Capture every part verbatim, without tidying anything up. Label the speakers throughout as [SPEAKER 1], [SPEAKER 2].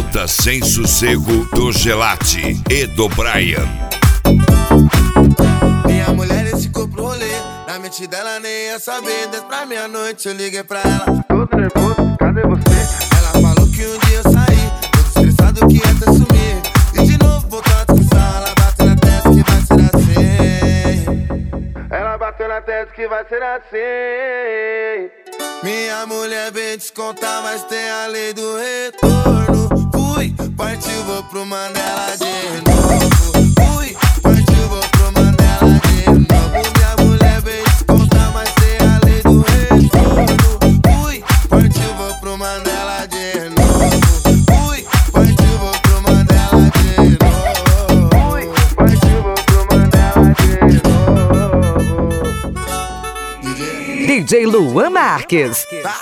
[SPEAKER 1] Celta Sem Sossego do Gelati e do Brian.
[SPEAKER 2] Minha mulher esse corpo rolê, na mente dela nem ia saber. Desde pra meia-noite eu liguei pra ela, todo nervoso, cadê você? Ela falou que um dia eu saí, todo estressado que ia até sumir. E de novo voltou a discussão, ela bateu na testa que vai ser assim. Ela bateu na testa que vai ser assim. Minha mulher vem descontar, mas tem a lei do retorno. Fui, partiu, vou pro Mandela de novo. Fui, partiu, vou pro Mandela de novo. Minha mulher vem descontar, mas tem a lei do retorno. Fui, partiu, vou pro Mandela de novo. Fui, partiu, vou pro Mandela de novo. Fui, partiu, vou pro Mandela de novo.
[SPEAKER 3] D J Luan Marques.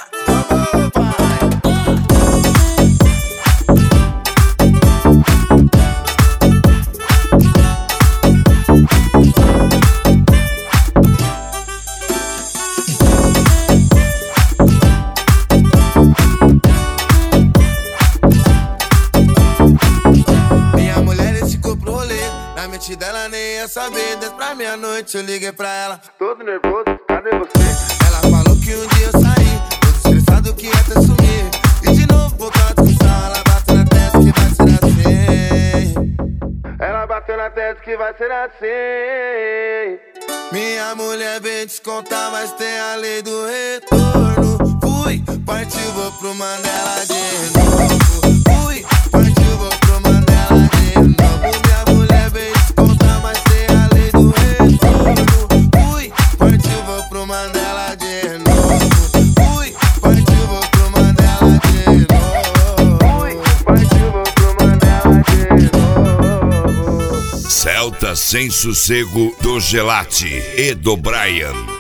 [SPEAKER 2] Minha mulher esse corpo rolê, na mente dela nem ia saber. Desde pra meia-noite eu liguei pra ela, todo nervoso, cadê você? Ela falou que um dia eu saí, todo estressado que ia até sumir. E de novo voltou a discussão, ela bateu na testa que vai ser assim. Ela bateu na testa que vai ser assim. Minha mulher vem descontar, mas tem a lei do retorno. Fui, partiu, vou pro Mandela de novo. Fui, partiu, vou pro Mandela de novo. Minha mulher vem descontar, mas tem a lei do retorno. Fui, partiu, vou pro Mandela de novo. Fui, partiu, vou pro Mandela de novo. Fui, partiu, vou pro Mandela de novo.
[SPEAKER 1] Celta Sem Sossego do Gelati e do Brian.